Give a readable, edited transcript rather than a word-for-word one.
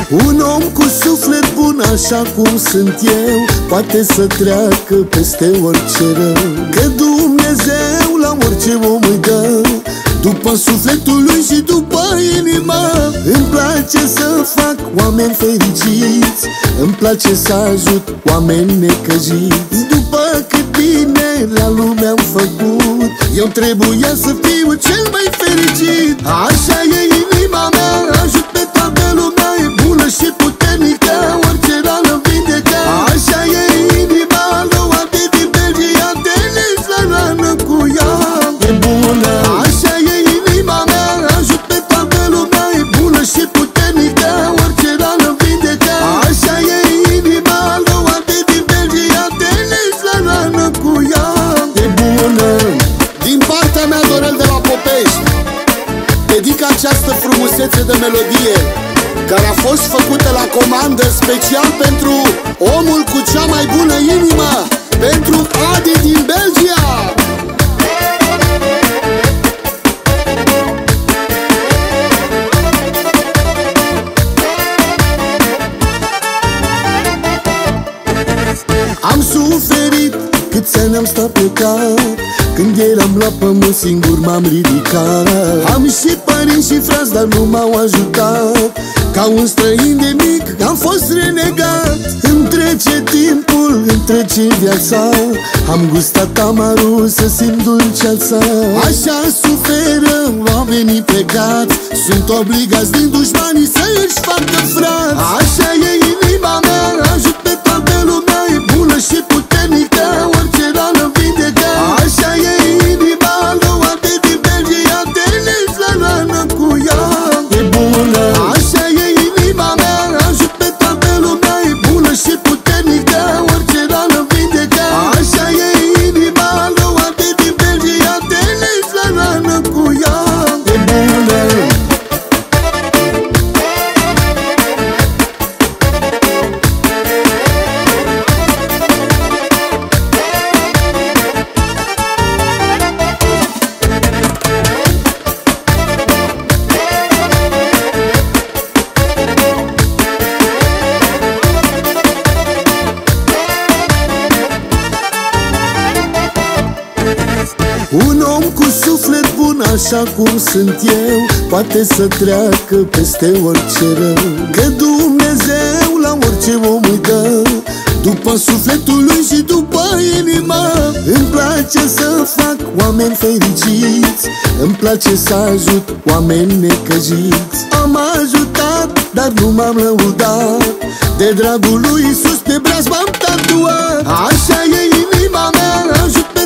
Un om cu suflet bun așa cum sunt eu poate să treacă peste orice rău, că Dumnezeu la orice om îi dă după sufletul lui și după inima. Îmi place să fac oameni fericiți, îmi place să ajut oameni necăjiți. După cât bine la lume am făcut, eu trebuia să fiu cel mai fericit. Așa e inima mea, ajut pe toată lumea, e bună și puternică, orice rană vindecă. Așa e inima lui Adi din Belgia, Denis la rană cu ea e bună. Așa e inima mea, ajut pe toată lumea, e bună și puternică, orice rană vindecă. Așa e inima lui Adi din Belgia, Denis la rană cu ea e bună. Din partea mea, Dorel de la Popești, dedic această frumusețe de melodie care a fost făcută la comandă special pentru omul cu cea mai bună inimă, pentru Adi din Belgia. Am suferit cât să ne-am stat pe cap, când eram la pământ singur m-am ridicat. Am și părinți și frați, dar nu m-au ajutat, ca un străin de mic am fost renegat. Îmi trece timpul, îmi trece viața, am gustat amarul să simt dulceața. Așa suferă oamenii plecați, sunt obligați din dușmanii să își facă frați. Așa e inima mea, ajut pe toată lumea, e bună și puternică, orice rană vindecă. Așa e inima lui Adi din Belgia, Denis la rană cu ea e bună. Așa e inima mea, ajut pe toată lumea, e bună și puternică, orice rană vindecă. Așa e inima lui Adi din Belgia, Denis la rană cu ea e bună. Un om cu suflet bun așa cum sunt eu poate să treacă peste orice rău, că Dumnezeu la orice om îi dă după sufletul lui și după inima. Îmi place să fac oameni fericiți, îmi place să ajut oameni necăjiți. Am ajutat, dar nu m-am lăudat, de dragul lui Iisus pe braț m-am tatuat. Așa e inima mea, ajut